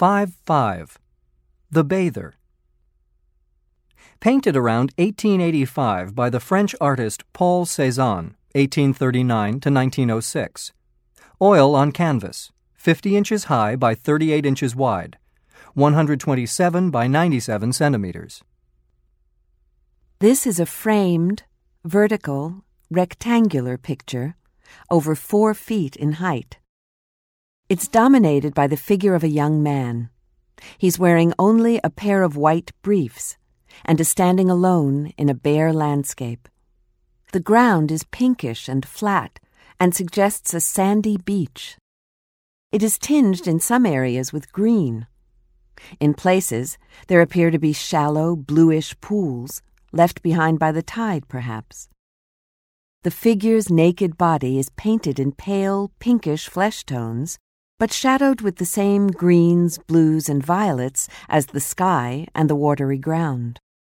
5-5. The Bather. Painted around 1885 by the French artist Paul Cézanne, 1839 to 1906. Oil on canvas, 50 inches high by 38 inches wide, 127 by 97 centimeters. This is a framed, vertical, rectangular picture over 4 feet in height. It's dominated by the figure of a young man. He's wearing only a pair of white briefs and is standing alone in a bare landscape. The ground is pinkish and flat and suggests a sandy beach. It is tinged in some areas with green. In places, there appear to be shallow, bluish pools, left behind by the tide, perhaps. The figure's naked body is painted in pale, pinkish flesh tones, but shadowed with the same greens, blues, and violets as the sky and the watery ground.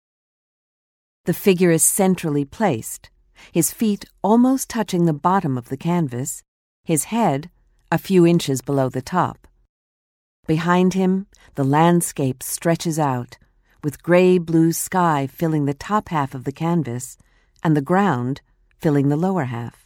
The figure is centrally placed, his feet almost touching the bottom of the canvas, his head a few inches below the top. Behind him, the landscape stretches out, with gray-blue sky filling the top half of the canvas and the ground filling the lower half.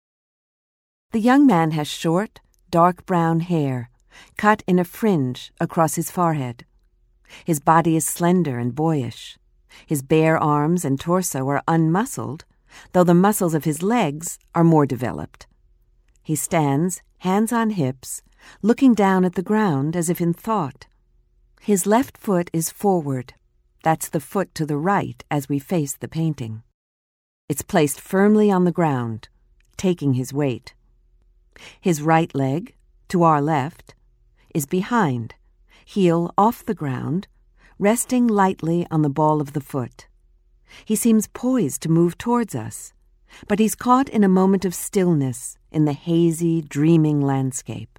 The young man has short, dark brown hair, cut in a fringe across his forehead. His body is slender and boyish. His bare arms and torso are unmuscled, though the muscles of his legs are more developed. He stands, hands on hips, looking down at the ground as if in thought. His left foot is forward. That's the foot to the right as we face the painting. It's placed firmly on the ground, taking his weight. His right leg, to our left, is behind, heel off the ground, resting lightly on the ball of the foot. He seems poised to move towards us, but he's caught in a moment of stillness in the hazy, dreaming landscape.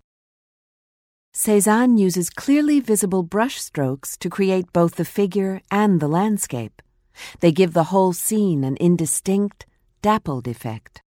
Cézanne uses clearly visible brush strokes to create both the figure and the landscape. They give the whole scene an indistinct, dappled effect.